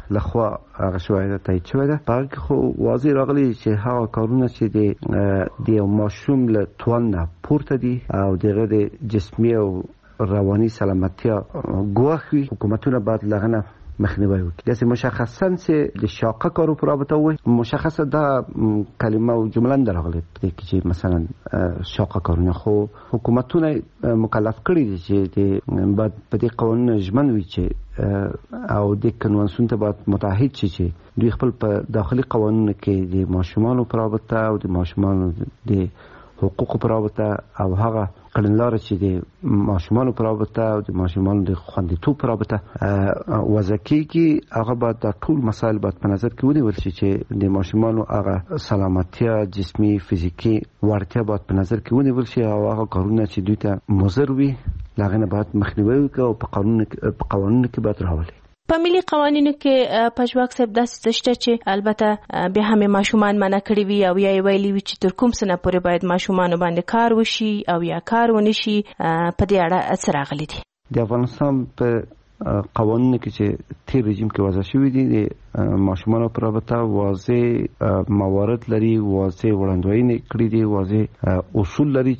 لخوا هغه شوی ده تایید شوی ده. په هغه کې خو واضح راغلی چې هغه کارونه چې د ماشوم له توان نه پورته دي او دغه د جسمي او رواني سلامتیا ګواښ وي، حکومتونه باید له هغه نه مخنیوی وکړي. داسې مشخصاً چې د شاقه کارو په رابطه وایي، مشخصه دا کلمه او جمله نه راغلې په دې کې چې مثلا شاقه کارونه، خو حکومتونه مکلف کړي دي چې باید په دې قوانینو ژمن وي چې او د کنوانسیون ته باید متحد شي چې دوی خپل په داخلي قوانینو کې د ماشومانو په رابطه او د ماشومانو د حقوقو په رابطه او هغه کړنلاره چې د ماشومانو په رابطه او د ماشومانو د خوندیتوب په رابطه وضع کیږي، هغه باید د ټول مسایل باید په نظر کې ونیول شي چې د ماشومانو هغه سلامتیا، جسمي، فزیکي وړتیا باید په نظر کې ونیول شي او هغه کارونه چې دوی ته مضر وي هغه نه باید مخنیوی وکړي او په قانونو کې باید راولي. په ملي قوانینو کې پژواک صاحب داسې څه شته چې البته بیا هم ماشومان منع کړي وي او یا ویلي وي چې تر کوم سنه پورې باید ماشومان باندې کار وشي او یا کار ونشي، په دې اړه څه راغلي دي؟ د افغانستان په قوانینو کې چې تیر رژیم کې وضع شوي دي د ماشومانو په رابطه واضح موارد لري، واضح وړاندوینې کړي دي، واضح اصول لري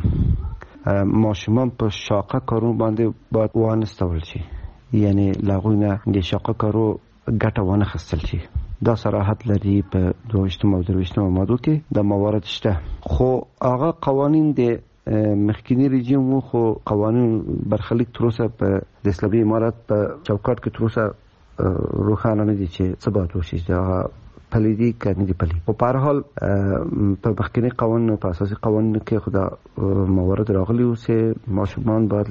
چې ماشومان په شاقه کارونو باندې باید وانستول شي، یعنی لاغوینه د شاقه کارو ګټه ونه خستل شي. دا صراحت لري په 22 او 23 ماده کې د موارد شته، خو هغه قوانین د مخکینی رژیم وو، خو قوانین برخلیک تر اوسه په د اسلامي امارات په چوکاټ کې تر اوسه روښانه نه دي چې څه باید وشي، دا پلي دي که نه دي پلي. خو په هر حال په مخکینی قوانینو په اساسي قوانینو کې خو موارد راغلي وو چې ماشومان باید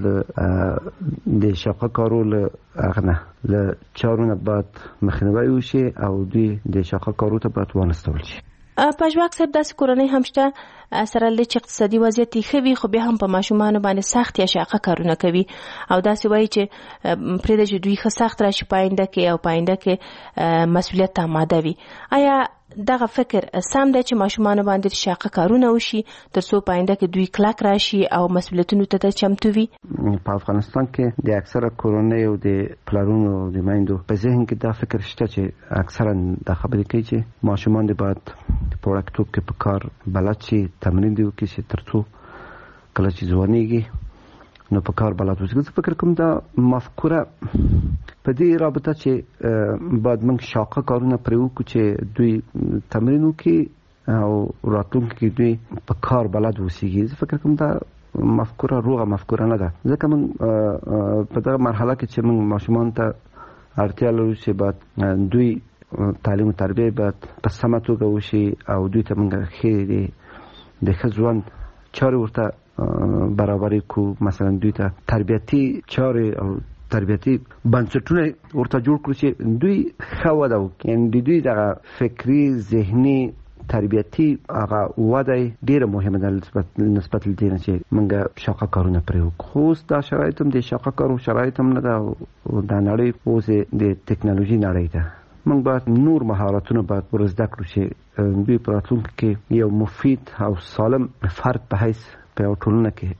د شاقه کارو له هغه نه له چارو نه باید مخنیوی وشي او دوی د شاقه کارو ته باید وانستول شي. پژواک صاحب داسې کورنۍ هم شته سره له چې اقتصادي وضعیت یې ښه وي خو بیا هم په ماشومانو باندې سخت یا شاقه کارونه کوي او داسې وایي چې پرېږده چې دوی ښه سخت راشي په آینده کې او په آینده کې مسؤلیت ته آماده وي. آیا دغه فکر سم دی چې ماشومانو باندې شاقه کارونه وشي تر څو په آینده کې دوی کلک راشي او مسؤلیتونو ته چمتو وي؟ په افغانستان کې د اکثره کورنۍ او د پلارونو او د میندو په ذهن کې دا فکر شته چې اکثرا دا خبرې کوي چې ماشومان دې باید په وړکتوب کې په کار بلد شي، تمرین دې وکړي چې تر څو کله چې ځوانېږي نو په کار بلد وشي. زه فکر کوم دا مفکوره په دې رابطه چې باید موږ شاقه کارونه پرې وکړو چې دوی تمرین وکړي او راتلونکي کې دوی په کار بلد وسیږي. زه فکر کوم دا مفکوره روغه مفکوره نه ده، ځکه موږ په دغه مرحله کې چې موږ ماشومان ته اړتیا لرو چې باید دوی تعلیم او تربیه باید په سمه توګه وشي او دوی ته موږ ښې د ښه ژوند چارې ورته برابرې کو، مثلا دوی ته تربیتي چارې او تربیتي بنسټونه ورته جوړ کړو چې دوی ښه وده وکړي، یعنې د دوی دغه فکري ذهني تربیتي هغه وده ډیره مهمه ده نسبت له دې نه چې موږ شاقه کارونه پرې وکړو. خو اوس دا شرایط هم د شاقه کارو شرایط هم نه ده او دا نړۍ اوس د ټکنالوژي نړۍ ده. موږ باید نور مهارتونه باید ور زده کړو چې دوی په راتلونکي کې یو مفید او سالم فرد په حیث په یو ټولنه کې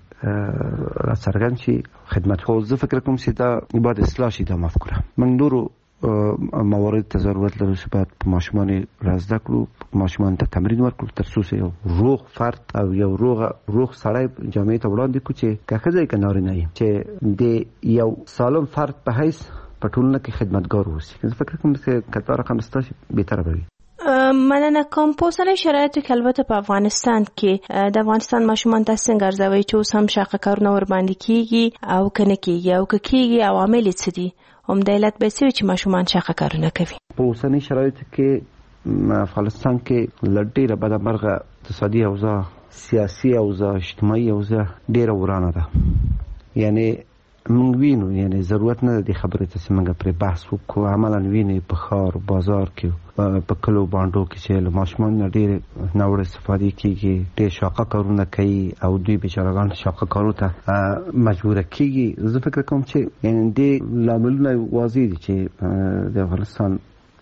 راڅرګند شي خدمت. خو زه فکر کوم چې دا باید اصلاح شي دا مفکوره. موږ نورو موارد ته ضرورت لرو چې باید په ماشومان را زده کړو، ماشومان ته تمرین ورکړو تر څو یو روغ فرد او یو روغ سړی جامعې ته وړاندې کړو چې که ښځه یې که نارینه یې چې د یو سالم فرد په حیث په ټولنه کې خدمتګار اوسي. زه فکر کوم چې که دا رقم ستاسو بهتره به وي. مننه کوم. په اوسنۍ شرایطو کې البته په افغانستان کې د افغانستان ماشومان تاسو څنګه ارزوئ چې اوس هم شاقه کارونه ورباندې کیږي او که نه کیږي او که کیږي عوامل یې څه دي؟ عمده علت به څه وي چې ماشومان شاقه کارونه کوي؟ په اوسنۍ شرایطو کې افغانستان کې له ډېره بدمرغه اقتصادي اوضاع، سیاسي اوضاع، اجتماعي اوضاع ډېره ورانه ده. یعنی موږ وینو، یعنی ضرورت نه دی خبرې ته چې موږ پرې بحث وکړو، عملا ویني په ښار بازار کې په کلو بانډو کې چې له ماشومانو ډېرې ناوړه استفادې کېږي، ډېر شاقه کارونه کوي او دوی بیچارهګان شاقه کارو ته مجبوره کېږي. زه فکر کوم چې یعنی دې لاملونه واضح دي چې د افغانستان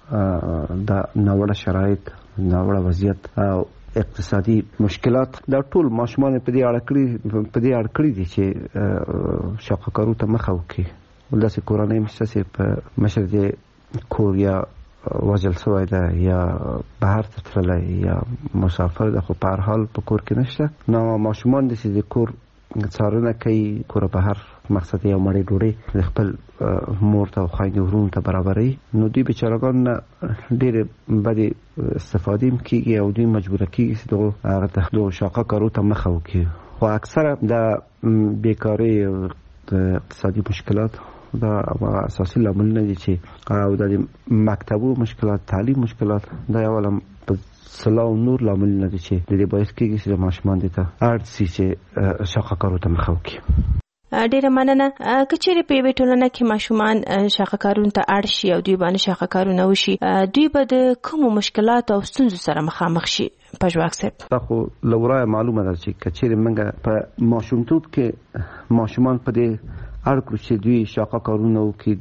د ناوړه شرایط، ناوړه وضعیت او اقتصادي مشکلات دا ټول ماشومان په دې اړه کړی دي چې شاقه کارو ته مخه وکړي. داسې کورنۍ مشته چې په مشر د کور یا وژل شوی ده یا بهر ته تللی یا مسافر ده، خو په هر حال په کور کې نشته. نو ماشومان د چې د کور څارنه کوي، کور بهر مقصد یو مړی ډوډۍ د خپل مور ته او خویندې ورونو ته برابروي، نو دوی بیچارهګان نه ډېرې بدې استفادې هم کېږي او دوی مجبوره کېږي چې دغو شاقه کارو ته مخه وکړي. خو اکثره د بیکارۍ او د اقتصادي مشکلات دا اساسي لاملونه دي چې او د مکتبو مشکلات، تعلیم مشکلات، دا یو لم په سلاو نور لاملونه دي چې د دې باعث کېږي چې ماشومان دې ته اړ شي چې شاقه کارو ته مخه وکړي. ډیره مننه. که چیرې په یوې ټولنه کې ماشومان شاقه کارونو ته اړ شي او دوی باندې شاقه کارونه وشي، دوی به د کومو مشکلاتو او ستونزو سره مخامخ شي؟ پژواک صاحب، دا خو لورای معلومه ده چې که چیرې موږ په ماشومتوب کې ماشومان په دې اړ کړو چې دوی شاقه کارونه وکړي،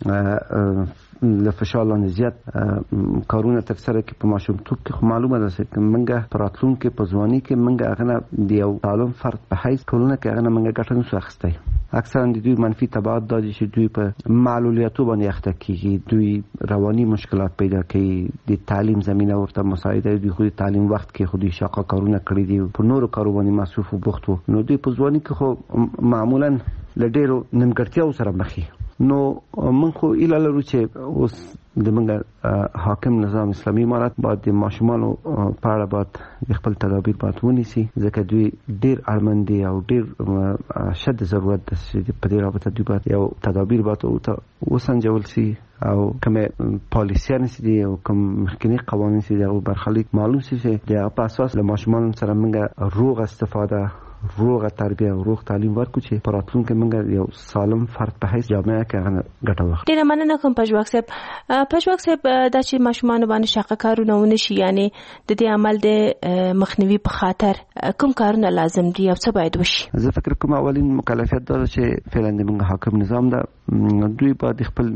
دوی له فشار لاندې زیات کارونه ترسره کړي په ماشومتوب کې، خو معلومه ده چې موږ په راتلونکي په ځواني کې موږ هغه نه د یو سالم فرد په حیث ټولنه کې هغه نه موږ ګټه نشو اخیستی. اکثرا د دوی منفي تبعات دا دي چې دوی په معلولیاتو باندې اخته کېږي، دوی رواني مشکلات پیدا کوي، د تعلیم زمینه ورته مساعده، دوی خو د تعلیم وخت کې خو دوی شاقه کارونه کړي دي، په نورو کارو باندې مصروف او بوخت وو، نو دوی په ځواني کې خو معمولا له ډېرو نیمګړتیاو سره مخ وي. نو من خو ایله لرو چې اوس د موږ حاکم نظام اسلامي امارت باید د ماشومانو په اړه باید د خپل تدابیر باید ونیسي، ځکه دوی ډېر اړمن دي او ډېر شد ضرورت ده چې په دې رابطه دوی باید یو تدابیر باید وسنجول سي او کومه پالیسیان چې دي او کوم مخکنی قوانین چې دي هغه برخلیک معلوم سي چې د په اساس له ماشومانو سره موږ روغ استفاده، روغه تربیه او روغ تعلیم ورکو چې په راتلونکي موږ یو سالم فرد په حیث جامعه کې هغه ګټه واخلو. ډیره مننه کوم پژواک صاحب. پژواک صاحب، دا چې ماشومان باندې شاقه کارونه ونشي، یعنی د دې عمل د مخنیوي په خاطر کوم کارونه لازم دي او څه باید وشي؟ زه فکر کوم اولین مکلفیت دا چې فعلا د موږ حاکم نظام ده، دوی باید خپل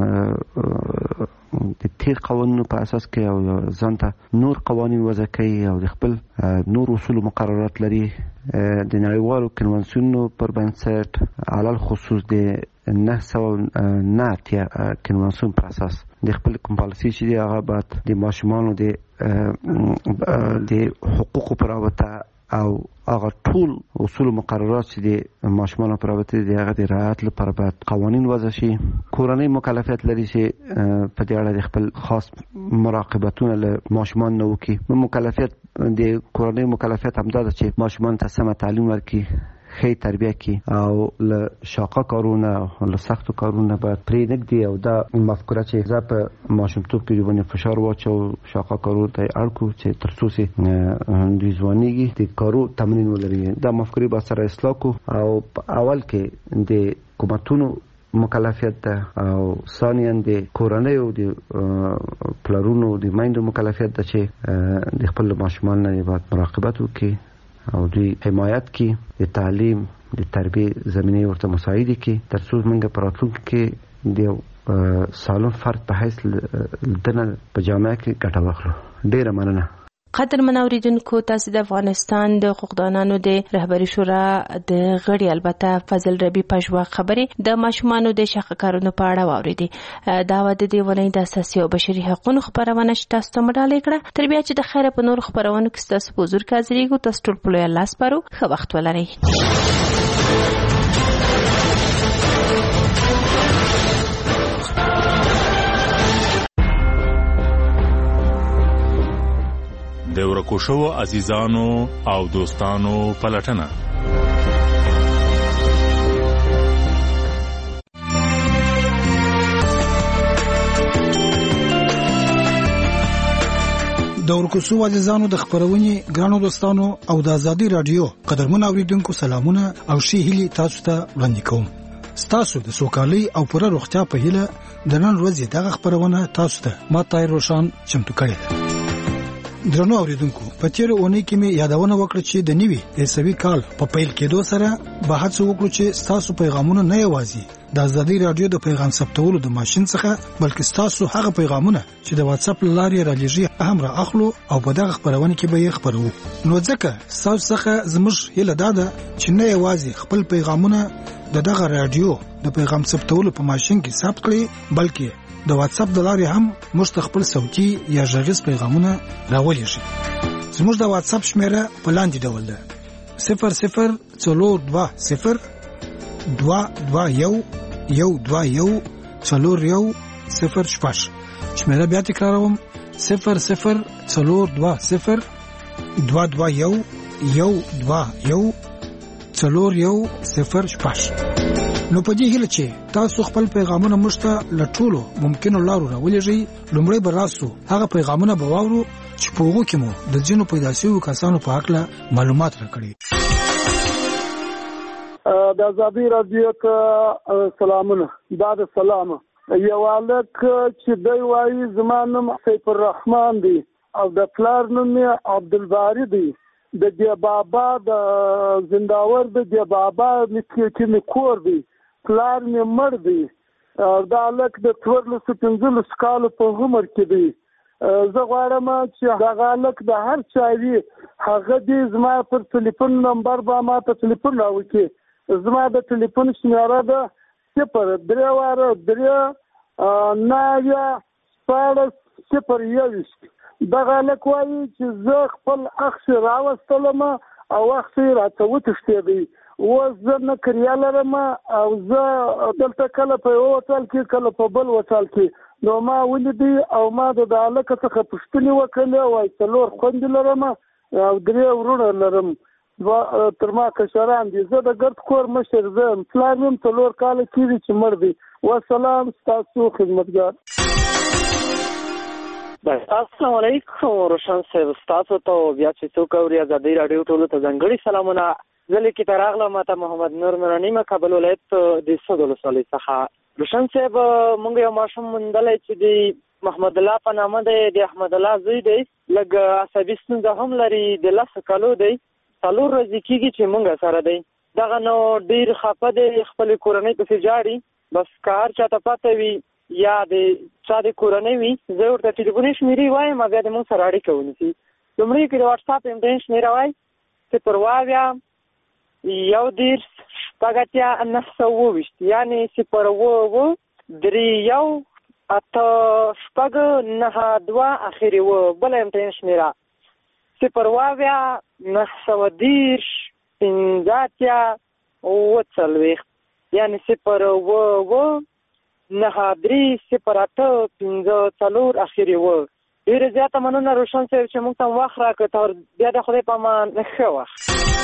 د تیر قوانینو په اساس کې او ځانته نور قوانین وضع کوي او د خپل نور اصول مقررات لري، د نړیوالو کنوانسیونونو پر بنسټ علل خصوص د 909 کنوانسیون پر اساس د خپل کوم پالیسي چې دی هغه باید د ماشومانو د حقوقو پر رابطه او هغه ټول اصول مقررات چې د ماشومانو پر رابطه دي هغه د رعایت لپاره باید قوانین وضع شي. کورنۍ مکلفیت لري چې په دې اړه د خپل خاص مراقبتونه له ماشومان نه وکړي. مکلفیت د کورنۍ مکلفیت همدا ده چې ماشومان ته سمه تعلیم ورکړي، ښه تربیه کړي او له شاقه کارونه او له سختو کارونه باید پرې نږدي او دا مفکوره چې زه په ماشومتوب کې باندې فشار واچو شاقه کارو ته اړ کړو چې تر څو چې دوی ځوانېږي د کارو تمرین ولري، دا مفکورې به سره اصلاح کړو او په اول کې د حکومتونو مکلفیت ده او ثانیاً د کورنیو د پلرونو د میندو مکلفیت ده چې د خپل ماشومان نه باید مراقبت وکړي او دوی حمایت کی، د تعلیم د تربیه زمینه ورته مساعده کی، تر څو موږ په راتلونکي کې د سالم فرد په حیث دنه په جامعه کې ګټه واخلو. ډیره مننه. قدرمن اوریدونکو، تاسو د افغانستان د حقوقدانانو د رهبری شورا د غړي البته فضل ربی پژواک خبرې د ماشومانو د شاقه کارونو په اړه واوریدي. دا د دې ونې د اساسي او بشري حقوقو خبرونه چې تاسو ته مډالې کړه. تر بیا چې د خیره په نور خبرونو کې تاسو په حضور کې حاضرېږو، تاسو ټول په لوی الله سپارو. ښه وخت ولرئ. د ورکو شوو عزیزانو او دوستانو پلټنه. د ورکو شوو عزیزانو د خبرونې ګرانو دوستانو او د آزادي رادیو قدرمن اوریدونکو سلامونه او ښې هیلې تاسو ته وړاندې کوم. ستاسو د سوکالۍ او پوره روغتیا په هیله د نن ورځې دغه خبرونه تاسو ته ما طاهر روشان چمتو کړې ده. درنو اوریدونکو، په تیر اونۍ کې مې یادونه وکړه چې د نوي عیسوي کال په پیل کېدو سره به هڅه وکړو چې تاسو پیغامونه نه یوازې د آزادي رادیو د پیغام ثبتولو د ماشين څخه بلکې تاسو هغه پیغامونه چې د واتس اپ لارې رالیږي هم را اخلو او په دغه خبرونه کې به یې خبرو. نو ځکه تاسو څخه زموږ هیله ده چې نه یوازې خپل پیغامونه د دغه رادیو د پیغام ثبتولو په ماشين کې ثبت کړئ، بلکې د واتس اپ د لارې هم موږ خپل صوتي یا غږیز پیغامونه راولېږئ. زموږ د واتس اپ شمیره په لاندې ډول ده: 004201214140. شمیره بیا تکراروم: 0042012140. نو په دې هیله چې تاسو خپل پیغامونه موږ ته له ټولو ممکنو لارو راولېږئ، لومړی به راسو هغه پیغامونه به واورو چې په هغو کې مو د ځینو پیدا شویو کسانو په هکله معلومات راکړي. د ازادي راډیو ته سلامونه. دا د سلام یو هلک چې دی وایي زما نوم سیف الرحمن دی او د پلار نوم یې عبدالباري دی. د دې بابا د زنداور د دې بابا کې مې کور دی، پلار مې مړ دی. دا هلک د 14-15 کالو په عمر کې دی. زه غواړم چې دغه هلک د هر چا وي هغه دې زما پر ټلیفون نمبر به ما ته ټلیفون راوکړي. زما د ټلیفون شمیره ده 03-9-14-021. دغه هلک وایي چې زه خپل اخ راوستلم او اخ راته وتښتېدی. اوس زه نه کریا لرم او زه دلته کله په یو هوټل کې کله په بل هوټل کې. نو ما ولیدی او ما د هلک څخه پوښتنې وکړلې. وایي 4 خویندې لرم او 3 ورونه لرم، تر ما کشران دي. زه د ګرد کور مشر زه یم، پلار مې 4 کاله کېږي چې مړ دی. والسلام، ستاسو خدمتګار. السلام علیکم روشن صاحب، ستاسو ته بیا چې څوک اوري ازادي راډیو ټولو ته ځانګړي سلامونه. زه لیکې ته راغلم، ما ته محمد نور نوراني کابل ولایت د سود ولسوالۍ څخه. روشن صاحب، موږ یو ماشوم موندلی چې د محمد الله په نامه دی، د احمد الله زوی دی. لږ عصبي ستونزه هم لري، د 10 کالو دی. 4 ورځې کېږي چې موږ سره دی. دغه نو ډېر خفه دی، خپلې کورنۍ پسې جاړي. بس که هر چا ته پته وي یا د چا د کورنۍ وي، زه ورته ټلیفوني شمېرې وایم، بیا د موږ سره اړیکه ونیسي. لومړی کې د واټساپ امتحان شمېره وایي 020-924-924، یعنې 020-318-92 اخرې و. بله امتحان شمېره 020-915-40، یعنې 020-938-50 اخرې و. ډېره زیاته مننه روشن صاحب چې موږ ته وخت راکړ. بیا د خدای په امان، ښه وخت.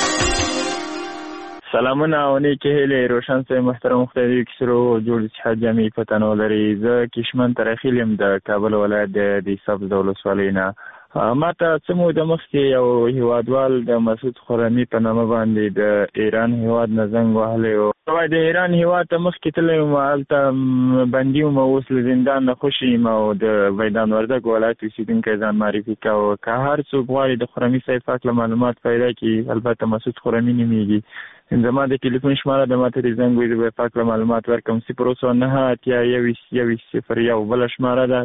سلامونه او نیکې هیلې روشن صاحب. محترم مختلفو کسرو جوړ صحت جامعي پتنو لري. زه کشمن ترخیل یم د کابل ولایت د سبز ولسوالۍ نه. ما ته څه موده مخکې یو هیوادوال د مسعود خرمي په نامه باندې د ایران هیواد نه زنګ وهلی و. د ایران هیواد ته مخکې تللی وم، هلته بندي وم، اوس له زندان نه خوشي یم او د میدان وردګ ولایت اوسېدونکی ځان معرفي کوه. که هر څوک غواړي د خرمي صاحب په هکله معلومات پیدا کړي، البته مسعود خرمي نومېږي. زما د ټلیفون شماره د ما ته د زنګ وي، زه به په هکله معلومات ورکړم. 009-21-21-01. بله شماره ده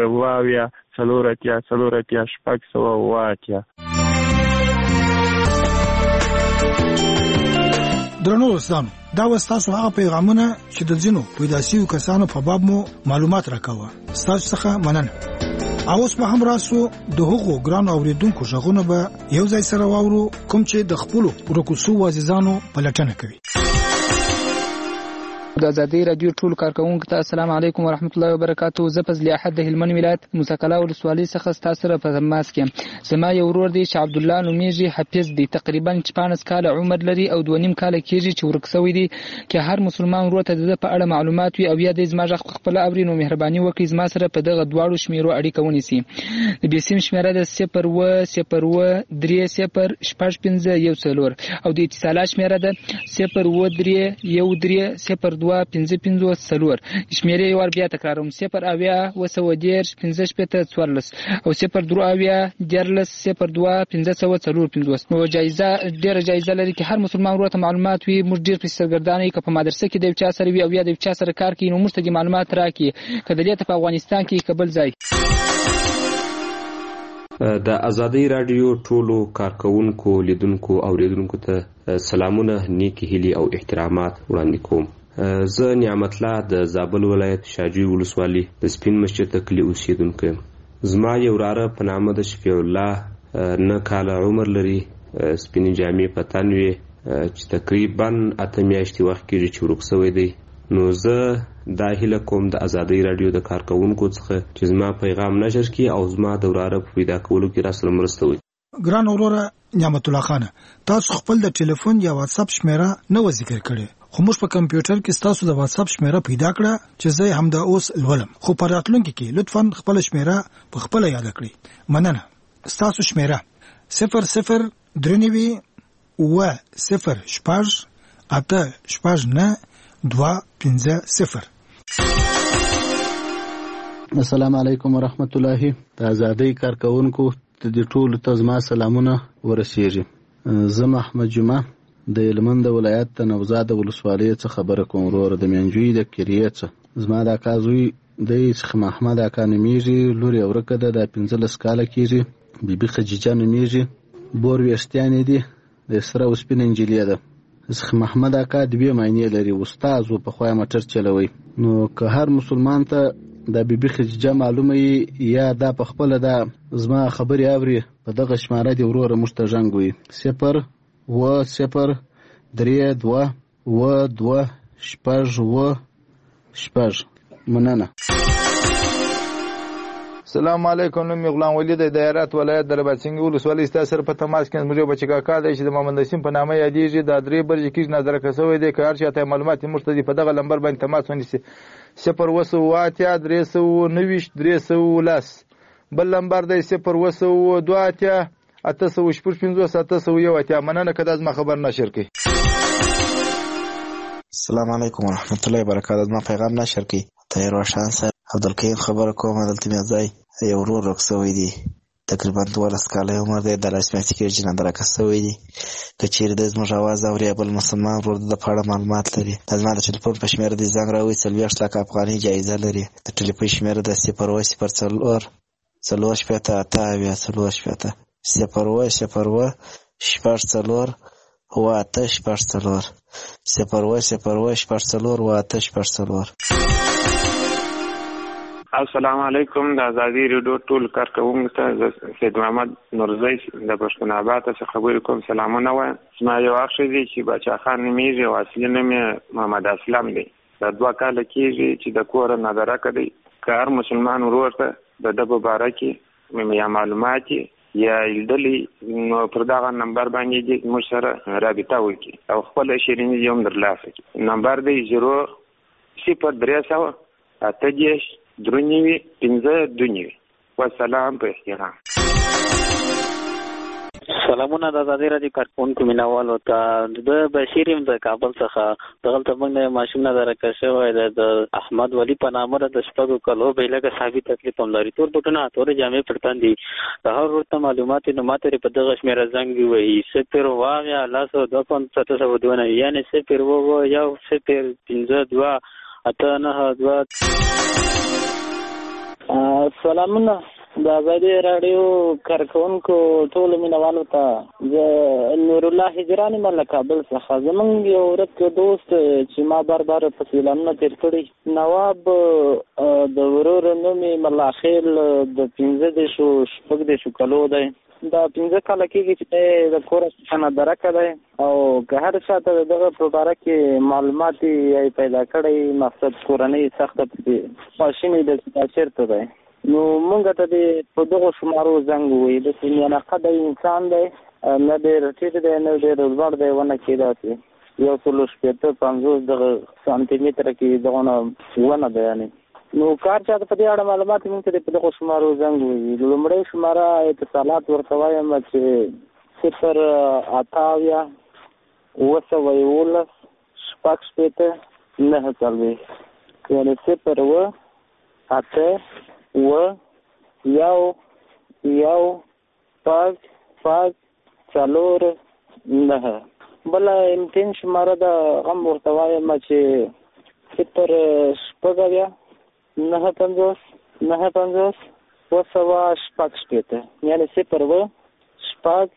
020-4-4-600. درنو دوستانو، دا وستاسو هغه پیغامونه چې د ځینو پیدا شویو کسانو په باب مو معلومات راکوه. ستاسو څخه مننه. اوس به هم راسو د هغو ګرانو اوریدونکو غږونه به یو ځای سره واورو کوم چې د خپلو ورکو شوو عزیزانو پلټنه کوي. د ازادي راډیو ټول کارکونکو ته السلام علیکم ورحمت الله وبرکاتو. زه فضل احد د هلمند ولایت مسکله ولسوالۍ څخه ستاسو سره په تماس کې. زما یو ورور دی چې عبد الله نومېږي، حفیظ دی، تقریبا 14 کاله عمر لري او 2.5 کاله کېږي چې ورک شوی دی. که هر مسلمان ورور ته د په اړه معلومات وي او یا د زما غږ خپل اوري، نو مهرباني وکړئ زما سره په دغه دواړو شمیرو اړیکه ونیسي. د بیسیم شمیره د 020-035-104 او د اتصالات شمیره ده 013-13-02-55-4. شمیرې ور بیا تکراروم 020-15-14 او 013-14-02-504. نو جایزه ډیره جایزه لري چې هر مسلمان ورته معلومات وي. موږ ډیر په سرګردانۍ کې په مدرسې کې د چا سره وي او یا د چا سره کار کوي، نو موږ ته د معلومات راکړي کله دې ته په افغانستان کې قبل ځای. د ازادي راډیو ټولو کارکونکو، لیدونکو او اوریدونکو ته سلامونه، نیکی هیلې او احترامات وړاندې کوم. زه نعمت الله د زابل ولایت شاجوی ولسوالي د سپین مسجد د کلي اوسیدونکی یم. زما یو وراره په نامه د شفیع الله 9 کاله عمر لري، سپینې جامې په تن وي، چې تقریبا 8 میاشتې وخت کېږي چې ورک شوی دی. نو زه دا هیله کوم د ازادۍ راډیو د کارکوونکو څخه چې زما پیغام نشر کړي او زما د وراره په پیدا کولو کې راسره مرسته وکړي. ګران وروره نعمت الله خان، تاسو خپل د ټلیفون یا واتس اپ شمیره نه و ذکر کړي، خو موږ په کمپیوټر کې تاسو د واتس اپ شمیره پیدا کړه چې زه هم دا اوس لولم، خو په راتلونکي کې لطفا خپل شمیره په خپل یاد کړئ. مننه. تاسو شمیره 00 درنوي و 0 شپږ 8 شپږ 9 2 5 0. السلام علیکم ورحمت الله. د ازادۍ کارکوونکو د ټولو ته زما سلامونه ورسیږي. زه محمد جمعه د هلمند ولایت د نوزاد ولسوالۍ څخه خبره کوم. ورور د منجوی د کریې څخه زما د اکا زوی د څخه محمد اکا نومیږي، لور یې ورکه ده، د 15 کاله کېږي، بیبي خدیجه نومیږي، بور ویښتیانې دي، د سره اوسپنه نجلۍ ده. څخه محمد اکا 2 معنی لري، استاد و، په خوا موټر چلوي. نو که هر مسلمان ته د بیبي خدیجه معلومه یا دا په خپل دا زما خبرې اوري، په دغه شماره دی وروره موږ ته ژوند وي 0 و 0 3 2 و 2 شپږ و شپږ. مننه. السلام علیکم. نوم غلام ولی د دایرات ولایت د رباطسنګ ولسوالۍ ستاسو په تماس کې زموږ بچی کاکا دی چې د محمد نسیم په نامه یادېږي. د 3 برج کې نظر کسوي دی، که هر چاته معلومات مرتدي په دغه نمبر باندې تماس ونیسي 0 390 310. بل نمبر دی 0 2 8 مننه که دا زما خبر نشر کړي. السلام علیکم ورحمت الله وبرکاته. زما پیغام نشر کړي. ته روشن سره عبدالکریم خبره کوم. دلته مې ځای یو ورور رخصوي دی، تقریبا 12 کاله عمر دی، د لاسمیاتي کې جنان درکسوي دی. که چیرې د زموږ आवाज اوري بل مسلمان ورور د پاړه معلومات لري، د زما د ټلیفون په شمیره دی زنګ راوي 40 لک افغاني جایزه لري. د ټلیفون شمیره د 0 0 4 شپته 8 شپته 0 0 شپږ 4 و 8 شپږ 4 0 0 شپږ 4 و 8 شپږ 4. السلام علیکم. د ازادۍ ریډیو ټول کارکوونکو ته سید محمد نورزی د پښتون آباد څخه خبرې کوم. سلامونه وایم. زما یو اخ دی چې بچا خان نومیږي او اصلي نوم یې محمد اسلم دی. د 2 کاله کېږي چې د کور نه درکه دی. که هر مسلمان ورور ته د ده په باره کې یا معلومات یا لیدلي نو پر دغه نمبر باندې دې موږ سره رابطه وکړي او خپل شیریني یې هم ترلاسه کړي. نمبر دی 0 3 درنوي 15 والسلام په احترام. سلامونه د ازادۍ راډیو کارکوونکو مینوالو ته. د بشیر یم د کابل څخه. دغلته موږ ماشوم نه درکه شوی د احمد ولی په نامه د 6 کالو به لکه صحابي تکلیف هم لري. تور بوټونه تورې جامې پر تن دي. د هر ورته معلومات نو ماته په دغه شمیره زنګ وي 0 واغیا 702 یعنی 0 و 1 0 2 8 9 2. سلامونه د ازادۍ راډیو کارکوونکو ټولو مینوالو ته. زه نور الله هجرانی له کابل څخه. زمونږ یو ورک دوست چې ما بار په اعلانونه تیر کړي، نواب د ورور نوم یې ملا خیل د 15 کالو دی. دا 15 کاله کېږي چې د کور څخه نه درکه دی او که هر چاته دغه په باره کې معلومات یې پیدا کړی، مقصد کورنۍ سخته خواشیني ده چې دا چېرته دی. نو مونږ ته د په دغه شمارو زنګ ووایي. داسې میانقده انسان دی، نه ډېر ټیټ دی نه ډېر لوړ دی، ونه کې داسې 150 دغه سانتي متره کې دغه ونه دی. یعنې نو کار چاته په دې اړه معلومات مونږ ته په دغه شمارو زنګ ووایي. لومړی شماره اتصالات ورته وایم چې 0 8 9 شپږ 9 یعنې 0 8 و 1 4 9. بل امتحان شماره د غم ورته وایم چې 0 شپږ 9 50 9 50 شپږ یعنی 0 شپږ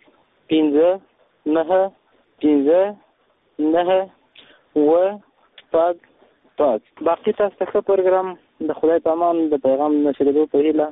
5 9 5 9 و شپږ پاک. باقي تاسو ته پروګرام د خدای په امان د پیغام نشریدو په هیله.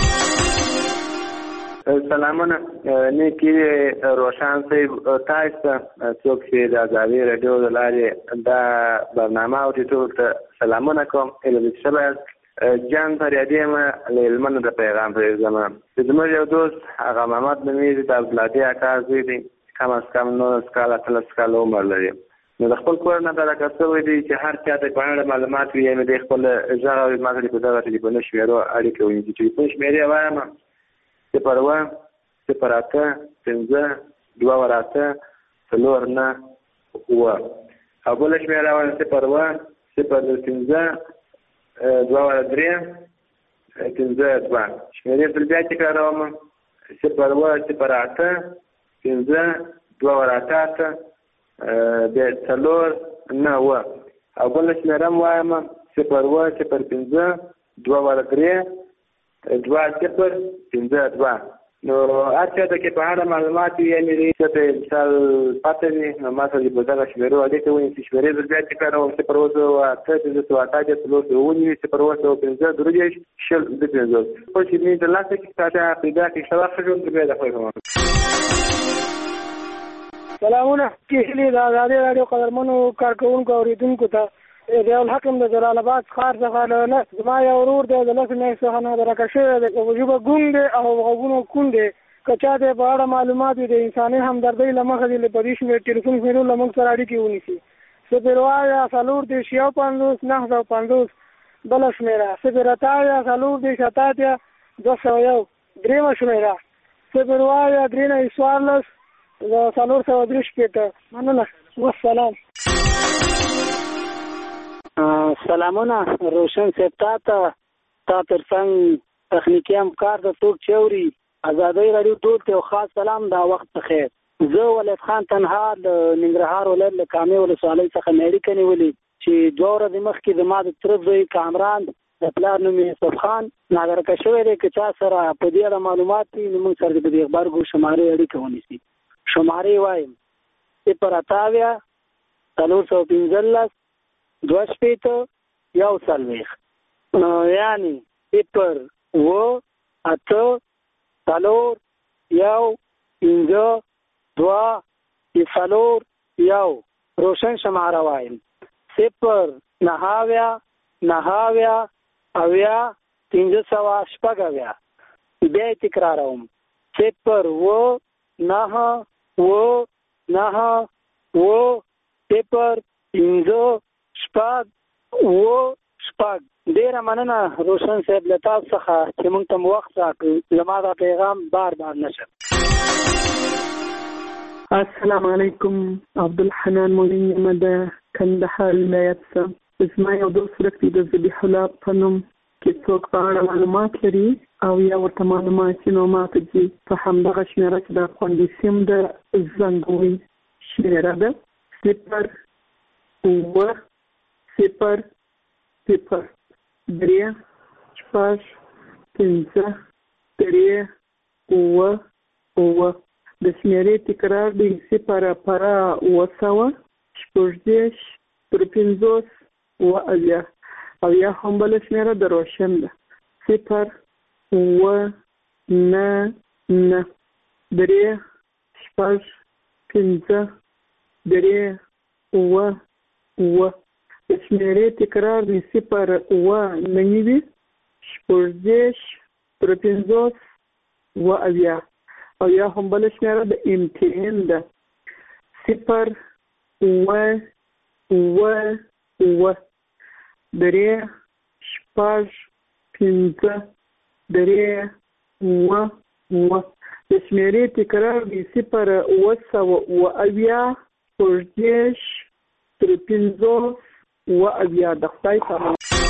سلامونه نیکی روشن صاحب تاسو ته څوک چې د ازادي رادیو د لارې دا برنامه او ټول ته سلامونه کوم. اله شباب جان فریادی ما لمن د پیغام په زمان زموږ یو دوست هغه محمد نومیږي د عبدالهادي اکا زوی دی کم از کم 9 کال 13 کال عمر لري. نو د خپل کور نه دا راکړی دی چې هر چا ته په اړه معلومات وي یعنی د خپل ځای ما ته په دغه ټلیفون شمیرو اړیکه ونی چې ټلیفون شمیرې وایم 01 08 15 2 4 و او بل شمیره وایم 01 015 2 3 شمیرې بل بیا تکراروم 01 08 15 2 د څلور نه و او بل شمیره وایم 01 015 2 نو هرچا ته کې په اړه معلومات یې لري چې مثال پاتې دي نو ما ته په دغه شمیرو اړیکه ونی چې شمیرې بیا تکراروم 01 په چې می د لاسه کې تاسو پیدا کې شواخ جوړ کړی دا خو سلامونه کېلې د ازادي رادیو قدرمنو کارکونکو اوریدونکو ته ریاض حکم د جلال آباد ښار څخه له زما یو ورور دی د لس میاشتې څخه نه درکه شوی دی ژبه ګونګ دی او غوږونه کوڼ دی که چا ته په اړه معلومات وي د انساني همدردۍ له مخې دې په دې شمېر ټلیفون شمېرو له موږ سره اړیکې ونیسي 0 بله شمېره 0 درېمه شمېره 0 مننه والسلام. سلامونه روشن صاحب تا ترڅنګ تخنیکی همکار د ټوک چوري ازادي رادیو ټول ته خاص سلام دا وخت بخیر. زه ولید خان تنها د ننګرهار ولایت له کامې ولسوالۍ څخه اړیکه نیولې چې 2 ورځې مخکې زما د طرف زوی کامران د پلار نوم یوسف خان نادرکه شوی دی که چا سره په دې اړه معلومات وي نو موږ سره د دې خبرګو شمارې اړیکه ونیسي. شمارې وایم 0 415 2 یعنی 0 8 4 2 روشن شماره وایم 0 9 بیا تکراروم 0 ډیره مننه روشن صاحب له تاسو څخه چې موږ ته وخت راکړ زما دا پیغام بار نشر. السلام علیکم عبدالحنان مولین د کندهار ولایت څخه. زما یو دوست ورکړي د ذبیح الله په نوم کې څوک په اړه معلومات لري او یا ورته معلومات نو ماته دي په همدغه شمیره چې د خوندي سیم د زنګوي شمیره ده 0 3 د شمیرې تکرار دی 0 او یا هم بل شمیره د روشن ده 0 د شمیرې تکرار دی 0 او یا هم بل شمیره د امتحان ده 0 د شمیرې تکرار دی 0 د خدای سلام.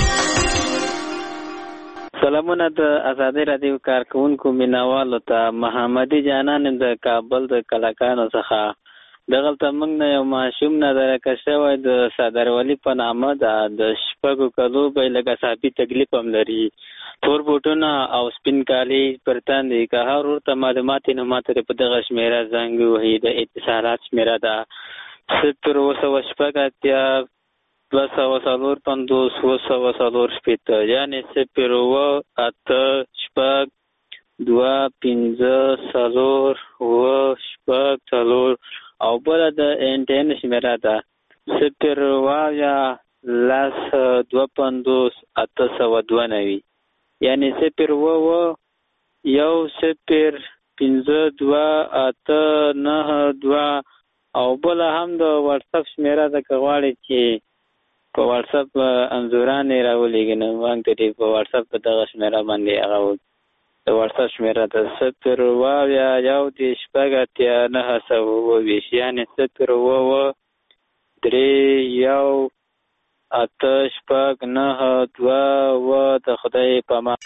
سلامونه د ازادي رادیو کارکونکو مینوالو ته محمدي جانان د کابل د کلاکانو څخه دغلته موږ نه یو ماشوم نادرکه شوی د صدر ولی په نامه د 6 کالو به لږه صحابي تکلیف هم لري تور بوټونه او سپین کالي پرتان دي که هر ورته معلومات نه ماته په دغه شمیره زنګ وهي د اتصالات شمیره ده 0 2 6 250 240 یعنی 0 8 شپږ 2 5 4 و شپږ 4 او بل د انټرنیټ شمیره ده 0 یا لاس 250 892 یعنی 0 یو 0 5 2 8 9 2 او بل هم د واتس اپ شمیره ده که غواړئ چې په واتس اپ انځوران یې راولېږي نو موږ ته په واتس اپ په دغه شمیره باندې هغه د واتس اپ شمیره ده 0 یو د شپږ اتیا 920 یعنی 0 3 یو 8 شپږ 9 2 و د خدای په امان.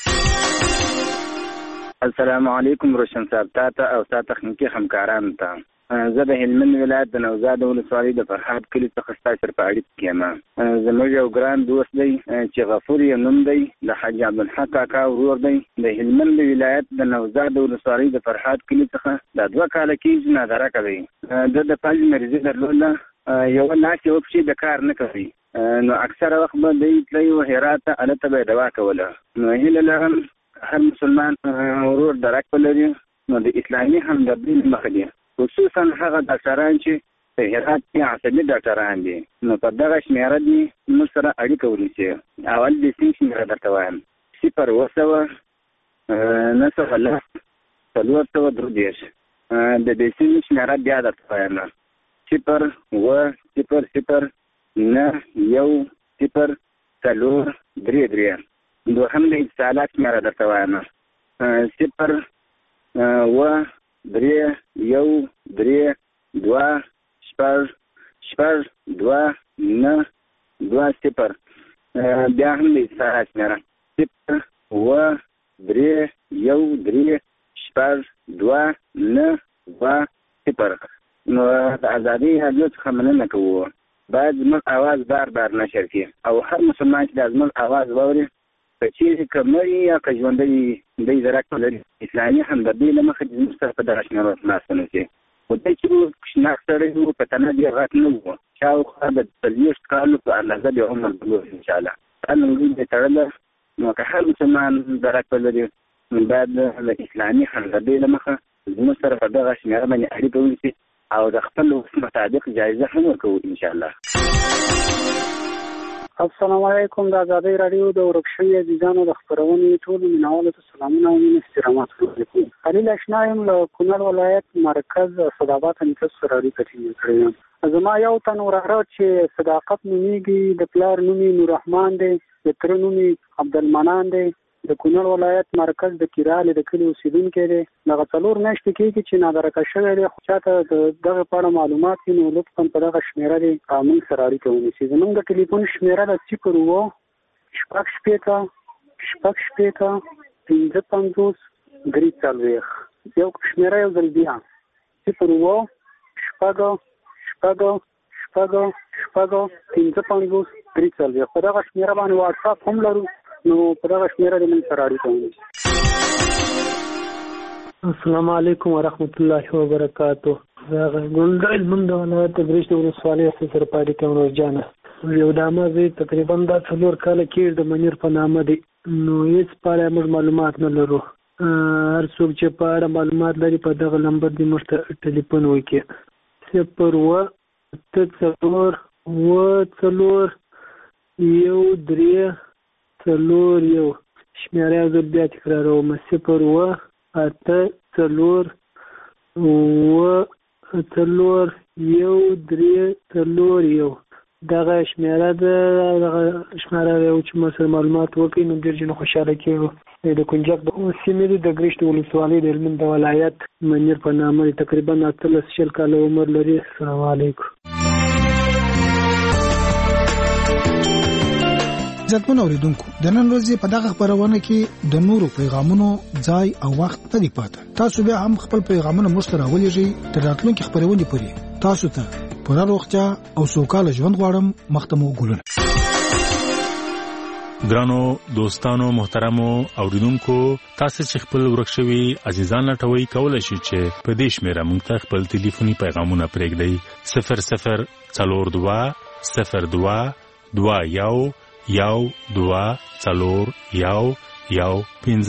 السلام علیکم روشن صاحب تاته او ستا تخنیکي همکارانو ته. زه د هلمند ولایت د نوزاد ولسوالۍ د فرهاد کلي څخه ستا سره په اړیکه کې یم. زموږ یو ګران دوست دی چې غفور یې نوم دی، د حاجي عبدالحق کاکا ورور دی. د هلمند ولایت د نوزاد ولسوالۍ د فرهاد کلي څخه دا 2 کاله کېږي نادره کوي. د فلج مریضي درلوده، یوه لاس یوه پښې د کار نه کوي، نو اکثره وخت به دی تللی و هرات ته، هلته به یې دوا کوله. نو هیله لرم هر مسلمان ورور درک ولري نو د اسلامي همدردۍ له مخې دی، خصوصا هغه ډاکټران چې په هرات کې عصبي ډاکټران دي، نو په دغه شمیره دي موږ سره اړیکه ونیسي. اول د سیم شمیره درته وایم 0 910 430 د دې سیم شمیره بیا درته وایم 0 0 9 1 0 4 3 دوهم د اتصالات شمیره درته وایم 0 3 1 3 2 شپږ 2 9 2 0 بیا هم د اتصالات شمیره 0 3 1 3 شپږ 2 9 2 0. نو د ازادۍ راډیو څخه مننه کوو، باید زموږ اواز بار بار نشر کړي او هر مسلمان چې د زموږ اواز واوري که چیرې که مړي یا که ژوندی دی درک ولري اسلامي همدردۍ له مخې زموږ سره په دغه شمیرو ناسته نشي. خو دی چې شناخت سړی و په تنه ډېر غټ نه و، شاوخوا د 40 کالو په اندازه د عمر بلوغ انشاءالله دا لنګۍ دی تړله. نو که هر مسلمان درک ولري نو باید د اسلامي همدردۍ له مخه زموږ سره په دغه شمیره باندې اړیکه ونیسي او د خپل وخت مطابق جایزه هم ورکوو انشاءالله. السلام علیکم. د ازادۍ راډیو د ورک شوي عزیزانو د خپرونې ټولو مینوالو ته سلامونه او مینې احترامات وکړم. خلیل اشنا یم له کونړ ولایت مرکز صدابات نیکه سره اړیکه ټینګه کړې یم. زما یو تن وراره چې صداقت نومیږي، د پلار نوم یې نوررحمان دی، د تره نوم یې عبدالمنان دی، د کونړ ولایت مرکز د کیرالې د کلي اوسېدونکی دی. دغه 4 میاشتې کېږي چې نادرکه شوی دی، خو چاته دغه په اړه معلومات وي نو لطفا په دغه شمیره دی موږ سره اړیکه ونیسي. زموږ د ټلیفون شمیره ده 0 شپږ شپېته 55 3 یو شمیره یو ځل بیا 0 شپږ 55 3 په دغه شمیره باندې واتس اپ هم لرو، نو په دغه شمیره د موږ سره اړیکه ونیسي. السلام علیکم ورحمت الله وبرکاتو. زه ګل د هلمند ولایت د برېښ د ولسوالۍ سره په اړیکه یم. روزجانه یو دامه زه تقریبا دا 4 کاله کېږي د منیر په نامه دی، نو هېڅ په اړه موږ معلومات نه لرو. هر څوک چې په اړه معلومات لري په دغه نمبر دې موږ ته ټلیفون وکړي 0 8 4 1 3 4 شمیره یو ځل بیا تکراروم 0 8 4 1 3 4 دغه شمیره ده. دغه شمیره یو چې ما سره معلومات وکړي نو ډېر جنو خوشحاله کېږو. د کنجک د سیمې د برېښ د ولسوالۍ د هلمند ولایت منیر په نامه تقریبا 18 کاله عمر لري. السلام علیکم. عزتمن اوریدونکو، د نن ورځې په دغه خبرونه کې د نورو پیغامونو ځای او وخت نه دی پاتې. تاسو بیا هم خپل پیغامونه موږ ته راولېږئ. تر راتلونکي خبرونې پورې تاسو ته پوره روغتیا او سوکاله ژوند غواړم. مخته مو ګلونه. ګرانو دوستانو محترمو اوریدونکو، تاسو چې خپل ورک شوي عزیزان لټوي کولای شئ چې په دې شمیره موږ ته خپل ټلیفوني پیغامونه پرېږدئ 00 42 02 21 1 2 4 1 1 5